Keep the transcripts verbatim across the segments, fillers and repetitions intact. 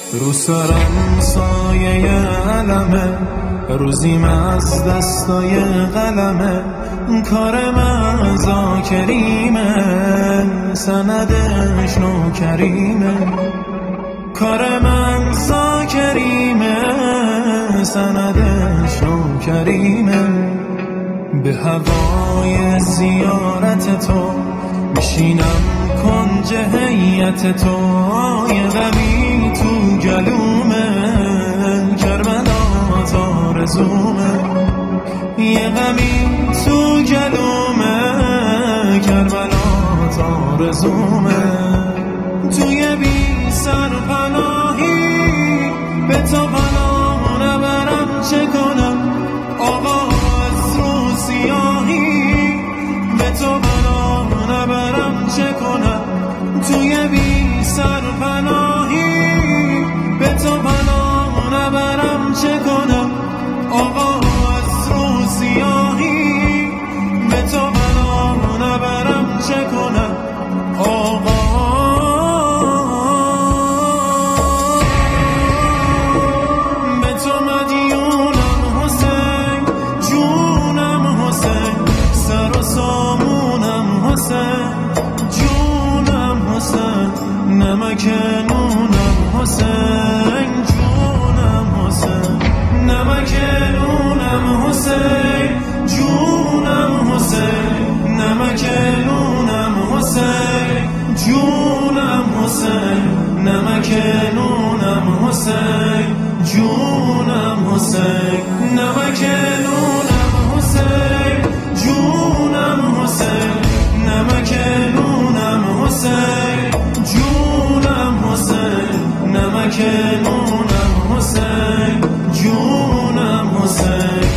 رو سرم سایه علمه، روزیم از دستای قلمه، کار من ذاکریمه، سندش نوکریمه. کار من ذاکریمه، سندش نوکریمه. به هوای زیارت تو میشینم کنج هیئت تو، یه غمی تو گلومه، کربلا آرزومه. یه غمی تو گلومه، کربلا آرزومه. توی بی سر پناهی به تو پناه نبرم چه کنم، آقا از رو سیاهی به تو پناه نبرم چه کنم. توی بی سر پناهی به تو پناه نبرم چه کنم، آقا از رو سیاهی به تو پناه نبرم چه کنم. آقا به تو مدیونم حسین، جونم حسین، سر و سامونم حسین، جونم حسین، نمک نونم حسین، جونم حسین، نمک نونم حسین، جونم حسین، نمک نونم حسین، جونم حسین، نمک نونم حسین، جونم حسین، نمک نونم حسین، جونم حسین، نمک نونم حسین، جونم حسین، نمک نونم حسین، جونم حسین.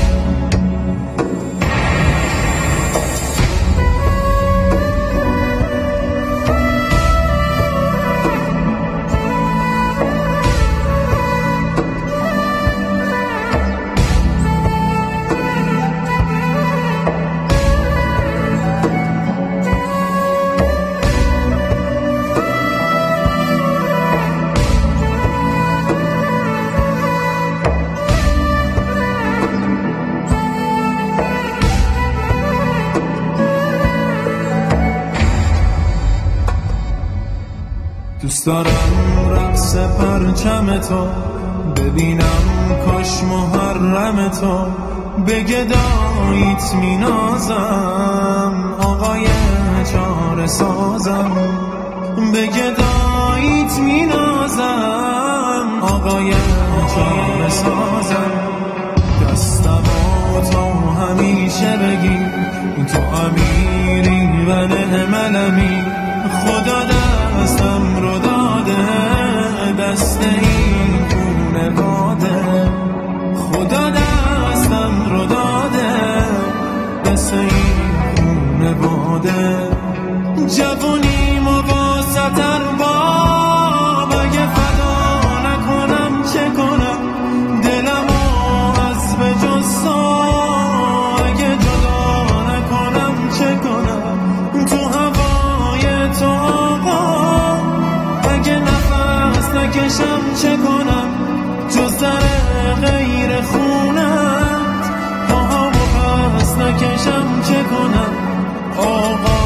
دوست دارم رقص پرچم تو ببینم، کاش محرم تو به گداییت می نازم، آقای چاره سازم. به گداییت می نازم، آقای چاره سازم. دستم تو همیشه بگی تو امیری و نعملمی، خدا دستم رو داده، دست این خونه باده. خدا دستم رو داده، دست این خونه باده. جوونیم و با ستر باب، اگه فدا نکنم چه کنم، دلمو از به جز تو اگه جدا نکنم چه کنم. تو هوای تو آقا اگه نفس نکشم چه کنم، جز در غیر خونت پاهامو پس نکشم چه کنم. آقا